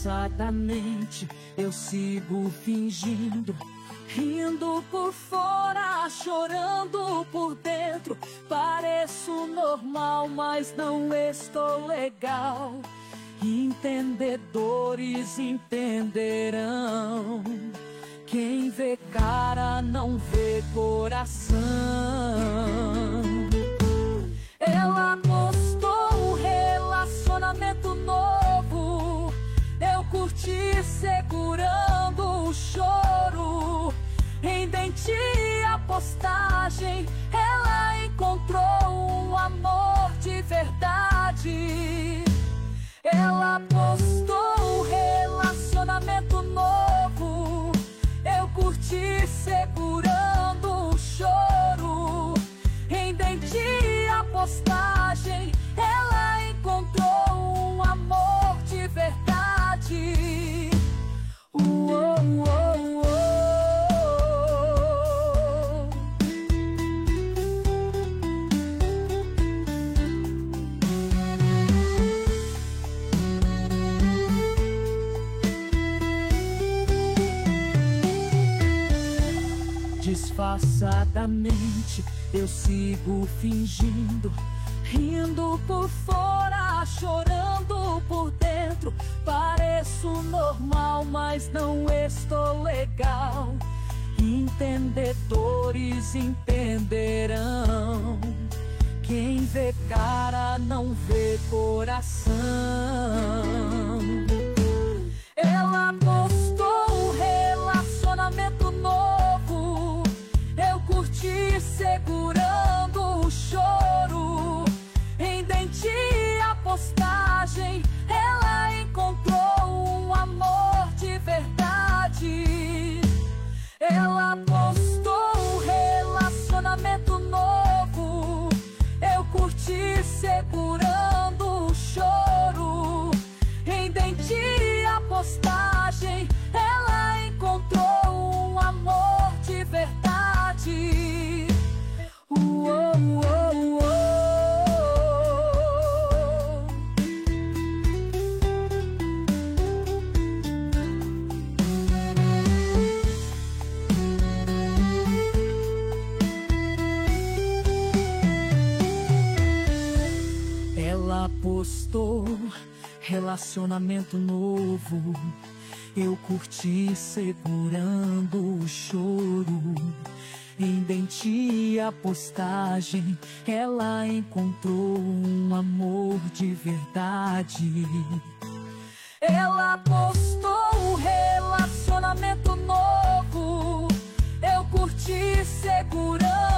Disfarçadamente eu sigo fingindo, rindo por fora, chorando por dentro. Pareço normal, mas não estou legal. Entendedores entenderão. Quem vê cara não vê coração. Ela postou um relacionamento novo, eu curti segurando o choro. Entendi a postagem, ela encontrou um amor de verdade. Ela postou um relacionamento novo, eu curti segurando o choro. Entendi a postagem, ela encontrou um amor de verdade. Uou, uou, uou. Disfarçadamente eu sigo fingindo, rindo por fora, chorando por dentro. Pareço normal, mas não estou legal. Entendedores entenderão. Quem vê cara não vê coração. Ela postou um relacionamento novo, eu curti segurando o choro. Entendi a postagem, ela encontrou um amor de verdade. Ela postou um relacionamento novo, eu curti segurando o choro. Entendi a postagem, ela encontrou um amor de verdade. Uou, uou, uou. Ela postou relacionamento novo, eu curti segurando o choro. Entendi a postagem, ela encontrou um amor de verdade. Ela postou um relacionamento novo, eu curti segurando